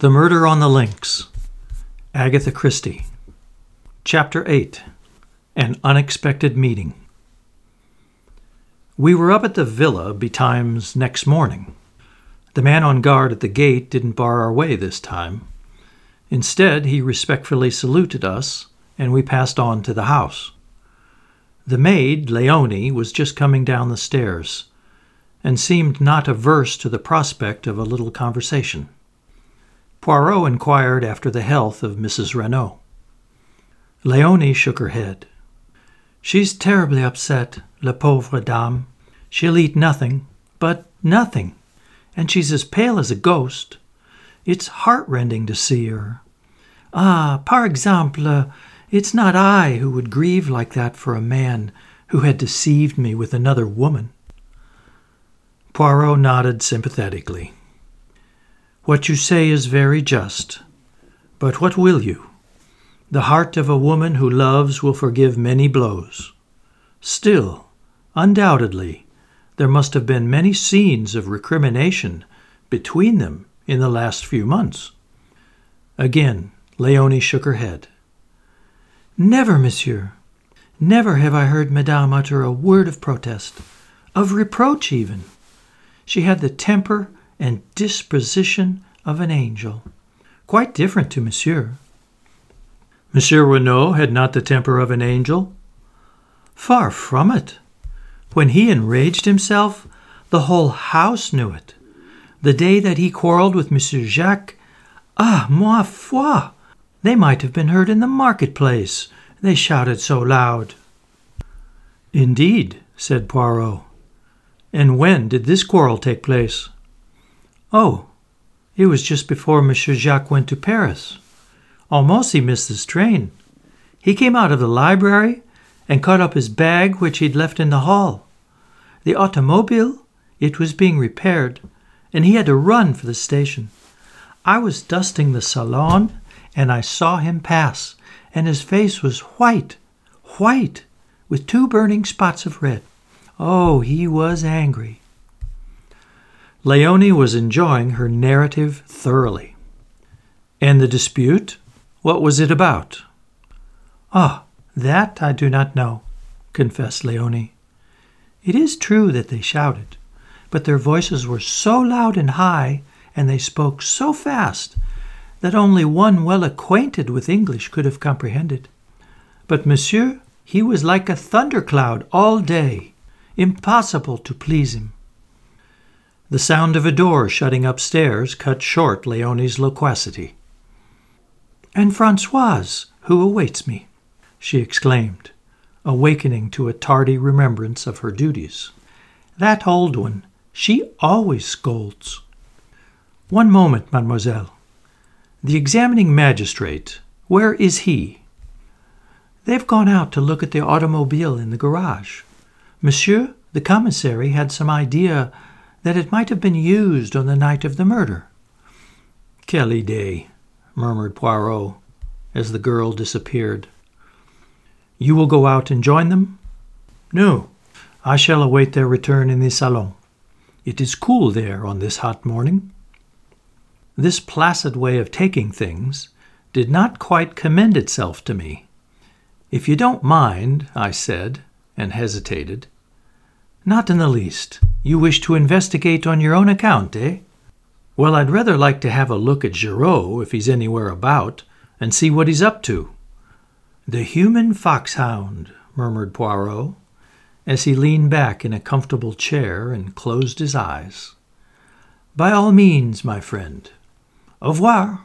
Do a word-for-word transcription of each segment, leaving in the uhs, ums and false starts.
The Murder on the Links, Agatha Christie. Chapter eight. An Unexpected Meeting. We were up at the villa betimes next morning. The man on guard at the gate didn't bar our way this time. Instead, he respectfully saluted us, and we passed on to the house. The maid, Leonie, was just coming down the stairs, and seemed not averse to the prospect of a little conversation. Poirot inquired after the health of Missus Renaud. Leonie shook her head. "She's terribly upset, la pauvre dame. She'll eat nothing, but nothing, and she's as pale as a ghost. It's heart-rending to see her. Ah, par exemple, it's not I who would grieve like that for a man who had deceived me with another woman." Poirot nodded sympathetically. "What you say is very just, but what will you? The heart of a woman who loves will forgive many blows. Still, undoubtedly, there must have been many scenes of recrimination between them in the last few months." Again, Leonie shook her head. "Never, monsieur. Never have I heard Madame utter a word of protest, of reproach even. She had the temper and disposition of an angel, quite different to monsieur." "Monsieur Renaud had not the temper of an angel?" "Far from it. When he enraged himself, the whole house knew it. The day that he quarreled with Monsieur Jacques, ah, ma foi, they might have been heard in the marketplace, they shouted so loud." "Indeed," said Poirot. "And when did this quarrel take place?" "Oh, it was just before Monsieur Jacques went to Paris. Almost he missed his train. He came out of the library and caught up his bag which he'd left in the hall. The automobile, it was being repaired, and he had to run for the station. I was dusting the salon, and I saw him pass, and his face was white, white, with two burning spots of red. Oh, he was angry." Leonie was enjoying her narrative thoroughly. "And the dispute? What was it about?" "Ah, that I do not know," confessed Leonie. "It is true that they shouted, but their voices were so loud and high, and they spoke so fast, that only one well acquainted with English could have comprehended. But monsieur, he was like a thundercloud all day, impossible to please him." The sound of a door shutting upstairs cut short Leonie's loquacity. "And Françoise, who awaits me," she exclaimed, awakening to a tardy remembrance of her duties. "That old one, she always scolds." "One moment, mademoiselle. The examining magistrate, where is he?" "They've gone out to look at the automobile in the garage. Monsieur, the commissary, had some idea that it might have been used on the night of the murder." "Quelle idée," murmured Poirot, as the girl disappeared. "You will go out and join them?" "No, I shall await their return in the salon. It is cool there on this hot morning." This placid way of taking things did not quite commend itself to me. "If you don't mind," I said, and hesitated. "Not in the least. You wish to investigate on your own account, eh? Well, I'd rather like to have a look at Giraud, if he's anywhere about, and see what he's up to." "The human foxhound," murmured Poirot, as he leaned back in a comfortable chair and closed his eyes. "By all means, my friend. Au revoir."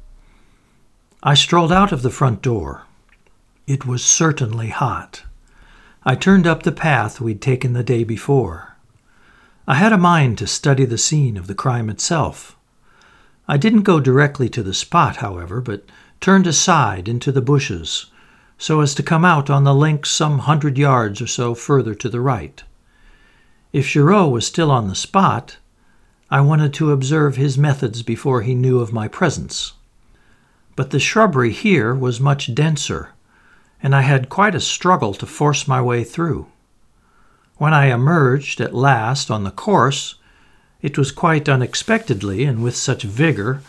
I strolled out of the front door. It was certainly hot. I turned up the path we'd taken the day before. I had a mind to study the scene of the crime itself. I didn't go directly to the spot, however, but turned aside into the bushes, so as to come out on the links some hundred yards or so further to the right. If Giraud was still on the spot, I wanted to observe his methods before he knew of my presence. But the shrubbery here was much denser, and I had quite a struggle to force my way through. When I emerged at last on the course, it was quite unexpectedly and with such vigor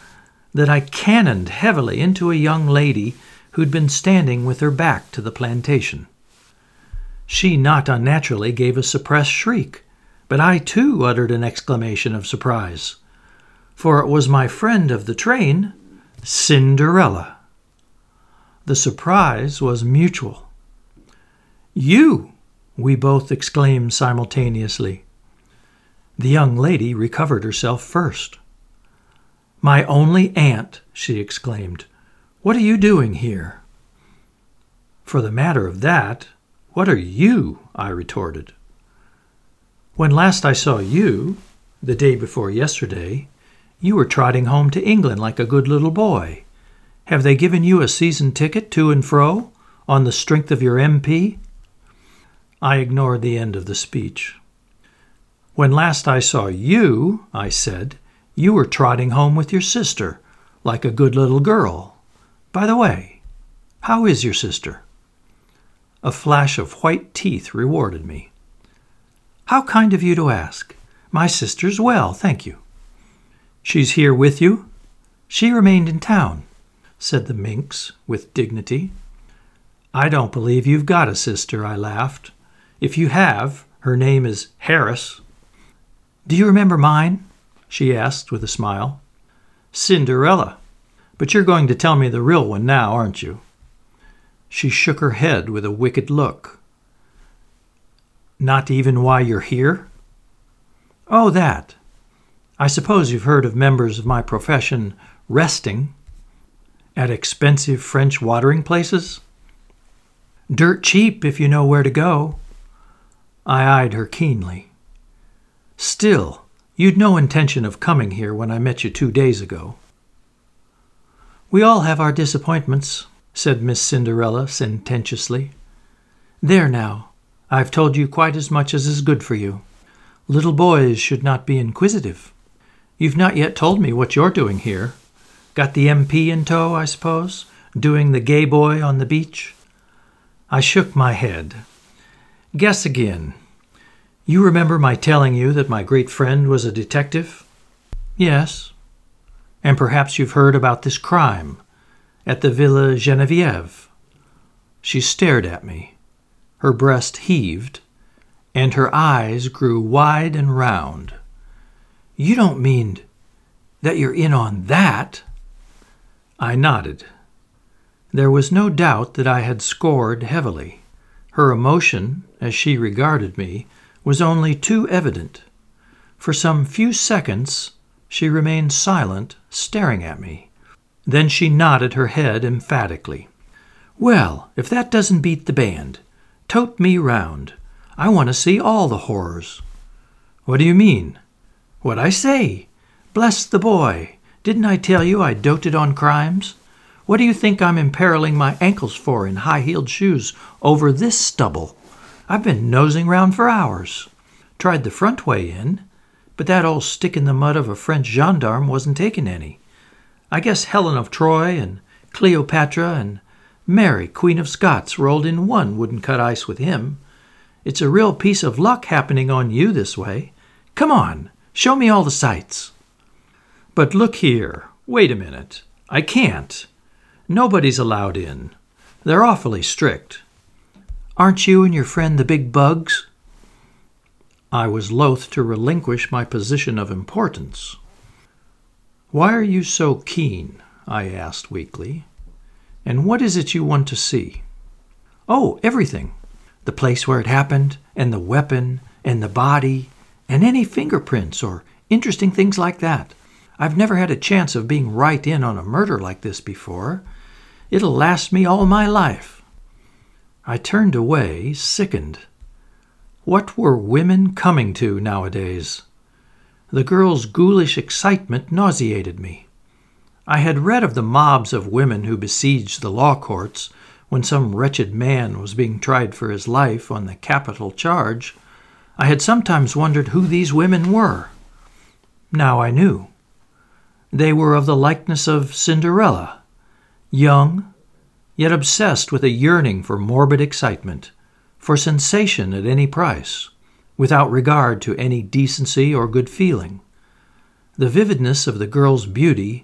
that I cannoned heavily into a young lady who'd been standing with her back to the plantation. She not unnaturally gave a suppressed shriek, but I too uttered an exclamation of surprise, for it was my friend of the train, Cinderella. The surprise was mutual. "You!" we both exclaimed simultaneously. The young lady recovered herself first. "My only aunt!" she exclaimed. "What are you doing here?" "For the matter of that, what are you?" I retorted. "When last I saw you, the day before yesterday, you were trotting home to England like a good little boy. Have they given you a season ticket to and fro on the strength of your M P?" I ignored the end of the speech. "When last I saw you," I said, "you were trotting home with your sister like a good little girl. By the way, how is your sister?" A flash of white teeth rewarded me. "How kind of you to ask. My sister's well, thank you." "She's here with you?" "She remained in town," said the minx with dignity. "I don't believe you've got a sister," I laughed. "If you have, her name is Harris." "Do you remember mine?" she asked with a smile. "Cinderella. But you're going to tell me the real one now, aren't you?" She shook her head with a wicked look. "Not even why you're here?" "Oh, that. I suppose you've heard of members of my profession resting at expensive French watering places? Dirt cheap if you know where to go." I eyed her keenly. "Still, you'd no intention of coming here when I met you two days ago." "We all have our disappointments," said Miss Cinderella sententiously. "There now, I've told you quite as much as is good for you. Little boys should not be inquisitive. You've not yet told me what you're doing here. Got the M P in tow, I suppose, doing the gay boy on the beach?" I shook my head. "Guess again. You remember my telling you that my great friend was a detective?" "Yes." "And perhaps you've heard about this crime at the Villa Geneviève." She stared at me. Her breast heaved, and her eyes grew wide and round. "You don't mean that you're in on that?" I nodded. There was no doubt that I had scored heavily. Her emotion, as she regarded me, was only too evident. For some few seconds she remained silent, staring at me. Then she nodded her head emphatically. "Well, if that doesn't beat the band, tote me round. I want to see all the horrors." "What do you mean?" "What I say. Bless the boy. Didn't I tell you I doted on crimes? What do you think I'm imperiling my ankles for in high-heeled shoes over this stubble? I've been nosing round for hours. Tried the front way in, but that old stick-in-the-mud of a French gendarme wasn't taking any. I guess Helen of Troy and Cleopatra and Mary, Queen of Scots, rolled in one wouldn't cut ice with him. It's a real piece of luck happening on you this way. Come on, show me all the sights." "But look here, wait a minute. I can't. Nobody's allowed in. They're awfully strict." "Aren't you and your friend the big bugs?" I was loath to relinquish my position of importance. "Why are you so keen?" I asked weakly. "And what is it you want to see?" "Oh, everything. The place where it happened, and the weapon, and the body, and any fingerprints or interesting things like that. I've never had a chance of being right in on a murder like this before. It'll last me all my life." I turned away, sickened. What were women coming to nowadays? The girl's ghoulish excitement nauseated me. I had read of the mobs of women who besieged the law courts when some wretched man was being tried for his life on the capital charge. I had sometimes wondered who these women were. Now I knew. They were of the likeness of Cinderella, young, yet obsessed with a yearning for morbid excitement, for sensation at any price, without regard to any decency or good feeling. The vividness of the girl's beauty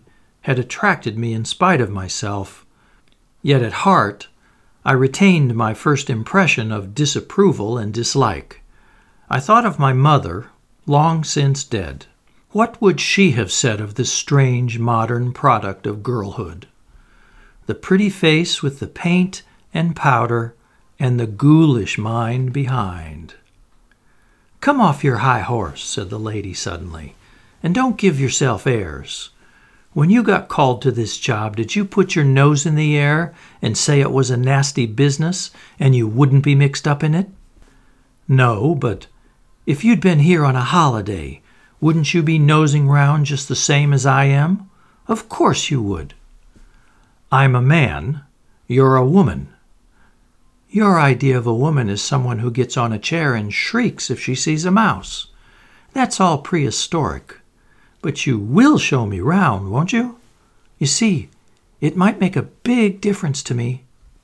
had attracted me in spite of myself, yet at heart I retained my first impression of disapproval and dislike. I thought of my mother, long since dead. What would she have said of this strange modern product of girlhood? The pretty face with the paint and powder and the ghoulish mind behind. "Come off your high horse," said the lady suddenly, "and don't give yourself airs. When you got called to this job, did you put your nose in the air and say it was a nasty business and you wouldn't be mixed up in it? No, but if you'd been here on a holiday, wouldn't you be nosing round just the same as I am? Of course you would. I'm a man. You're a woman. Your idea of a woman is someone who gets on a chair and shrieks if she sees a mouse. That's all prehistoric. But you will show me round, won't you? You see, it might make a big difference to me."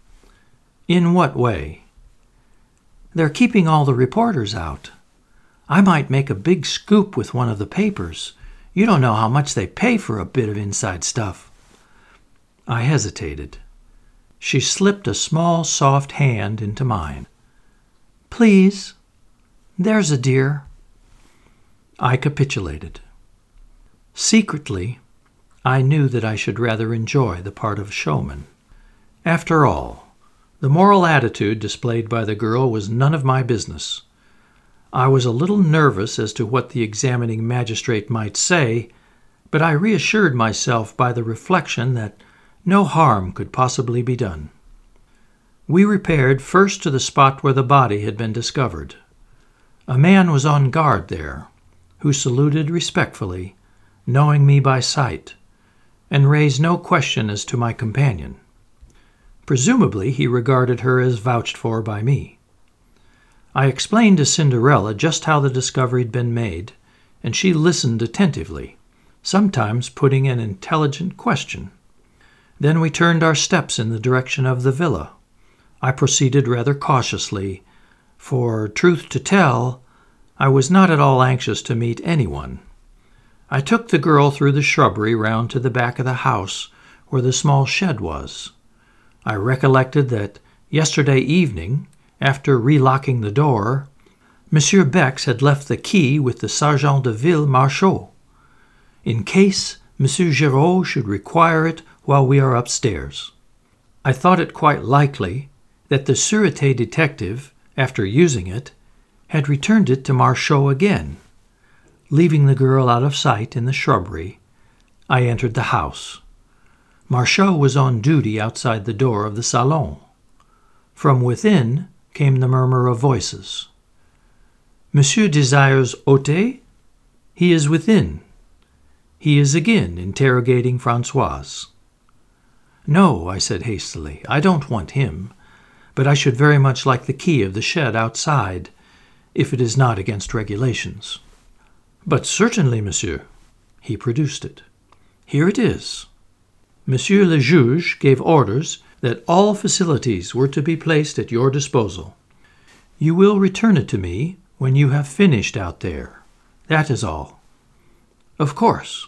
"In what way?" "They're keeping all the reporters out. I might make a big scoop with one of the papers. You don't know how much they pay for a bit of inside stuff." I hesitated. She slipped a small, soft hand into mine. "Please, there's a dear." I capitulated. Secretly, I knew that I should rather enjoy the part of showman. After all, the moral attitude displayed by the girl was none of my business. I was a little nervous as to what the examining magistrate might say, but I reassured myself by the reflection that no harm could possibly be done. We repaired first to the spot where the body had been discovered. A man was on guard there, who saluted respectfully, knowing me by sight, and raised no question as to my companion. Presumably he regarded her as vouched for by me. I explained to Cinderella just how the discovery had been made, and she listened attentively, sometimes putting an intelligent question. Then we turned our steps in the direction of the villa. I proceeded rather cautiously, for, truth to tell, I was not at all anxious to meet anyone. I took the girl through the shrubbery round to the back of the house where the small shed was. I recollected that yesterday evening, after relocking the door, Monsieur Bex had left the key with the Sergeant de Ville Marchot, in case Monsieur Giraud should require it while we are upstairs. I thought it quite likely that the Sûreté detective, after using it, had returned it to Marchot again. Leaving the girl out of sight in the shrubbery, I entered the house. Marchot was on duty outside the door of the salon. From within came the murmur of voices. "Monsieur desires ôter? He is within." He is again interrogating Françoise. "No," I said hastily, "I don't want him, but I should very much like the key of the shed outside, if it is not against regulations." "But certainly, monsieur." He produced it. "Here it is. Monsieur le juge gave orders that all facilities were to be placed at your disposal. You will return it to me when you have finished out there. That is all." "Of course."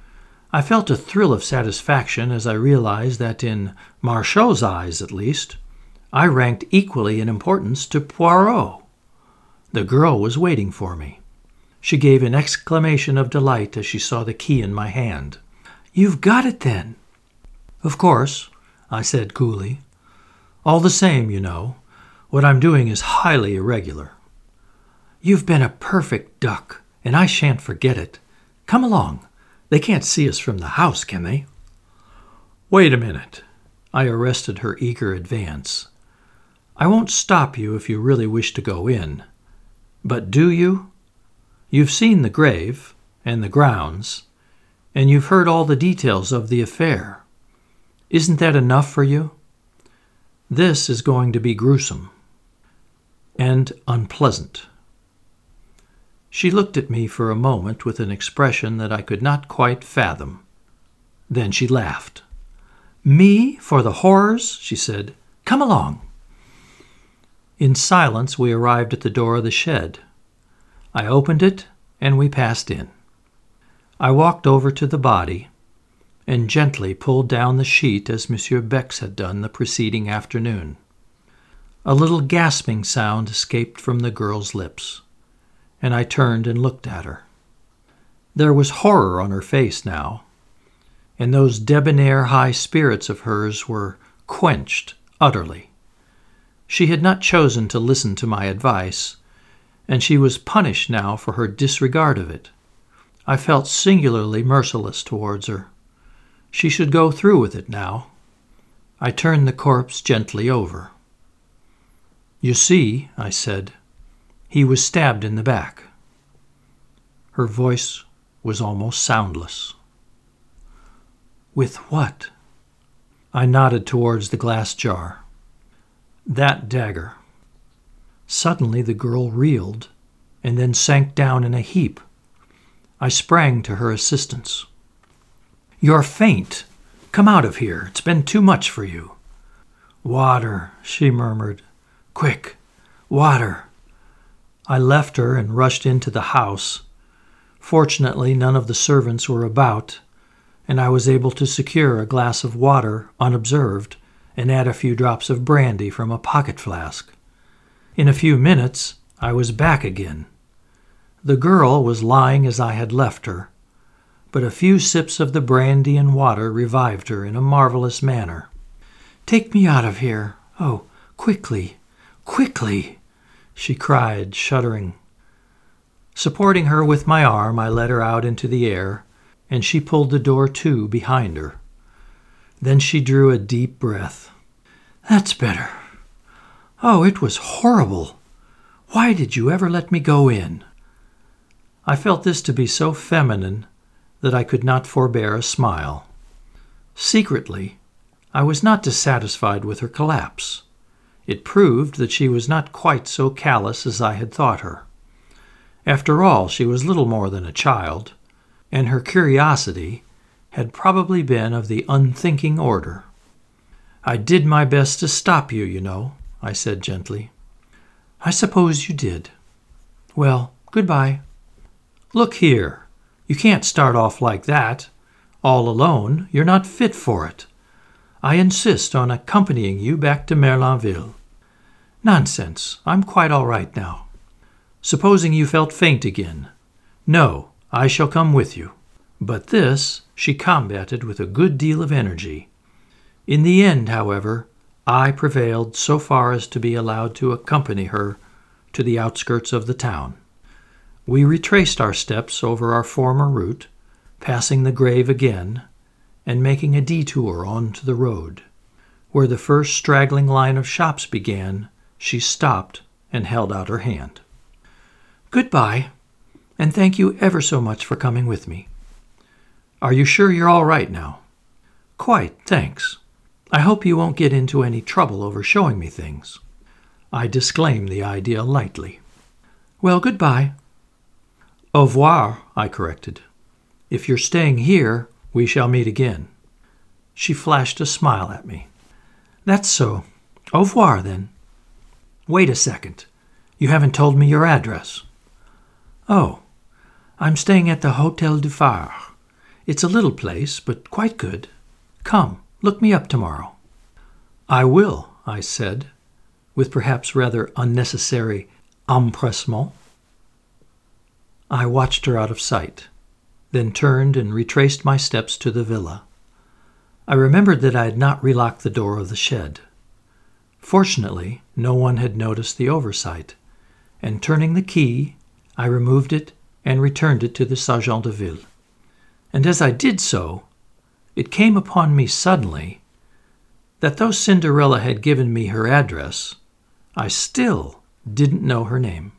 I felt a thrill of satisfaction as I realized that, in Marchot's eyes at least, I ranked equally in importance to Poirot. The girl was waiting for me. She gave an exclamation of delight as she saw the key in my hand. "You've got it, then?" "Of course," I said coolly. "All the same, you know, what I'm doing is highly irregular." "You've been a perfect duck, and I shan't forget it. Come along. They can't see us from the house, can they?" "Wait a minute." I arrested her eager advance. "I won't stop you if you really wish to go in. But do you? You've seen the grave and the grounds, and you've heard all the details of the affair. Isn't that enough for you? This is going to be gruesome and unpleasant." She looked at me for a moment with an expression that I could not quite fathom. Then she laughed. "Me for the horrors?" she said. "Come along." In silence we arrived at the door of the shed. I opened it, and we passed in. I walked over to the body, and gently pulled down the sheet as Monsieur Bex had done the preceding afternoon. A little gasping sound escaped from the girl's lips, and I turned and looked at her. There was horror on her face now, and those debonair high spirits of hers were quenched utterly. She had not chosen to listen to my advice, and she was punished now for her disregard of it. I felt singularly merciless towards her. She should go through with it now. I turned the corpse gently over. "You see," I said, "he was stabbed in the back." Her voice was almost soundless. "With what?" I nodded towards the glass jar. "That dagger." Suddenly the girl reeled and then sank down in a heap. I sprang to her assistance. "You're faint. Come out of here. It's been too much for you." "Water," she murmured. "Quick, water." I left her and rushed into the house. Fortunately, none of the servants were about, and I was able to secure a glass of water unobserved and add a few drops of brandy from a pocket flask. In a few minutes, I was back again. The girl was lying as I had left her, but a few sips of the brandy and water revived her in a marvelous manner. "Take me out of here. Oh, quickly, quickly," she cried, shuddering. Supporting her with my arm, I led her out into the air, and she pulled the door to behind her. Then she drew a deep breath. "That's better. Oh, it was horrible. Why did you ever let me go in?" I felt this to be so feminine that I could not forbear a smile. Secretly, I was not dissatisfied with her collapse. It proved that she was not quite so callous as I had thought her. After all, she was little more than a child, and her curiosity had probably been of the unthinking order. "I did my best to stop you, you know," I said gently. "I suppose you did. Well, goodbye." "Look here, you can't start off like that. All alone, you're not fit for it. I insist on accompanying you back to Merlinville." "Nonsense, I'm quite all right now." "Supposing you felt faint again?" "No, I shall come with you." But this she combated with a good deal of energy. In the end, however, I prevailed so far as to be allowed to accompany her to the outskirts of the town. We retraced our steps over our former route, passing the grave again, and making a detour onto the road. Where the first straggling line of shops began, she stopped and held out her hand. "Goodbye, and thank you ever so much for coming with me." "Are you sure you're all right now?" "Quite, thanks. I hope you won't get into any trouble over showing me things." I disclaimed the idea lightly. "Well, goodbye." "Au revoir," I corrected. "If you're staying here, we shall meet again." She flashed a smile at me. "That's so. Au revoir, then." "Wait a second. You haven't told me your address." "Oh, I'm staying at the Hôtel du Phare. It's a little place, but quite good. Come, look me up tomorrow." "I will," I said, with perhaps rather unnecessary empressement. I watched her out of sight, then turned and retraced my steps to the villa. I remembered that I had not relocked the door of the shed. Fortunately, no one had noticed the oversight, and turning the key, I removed it and returned it to the sergeant de ville. And as I did so, it came upon me suddenly that though Cinderella had given me her address, I still didn't know her name.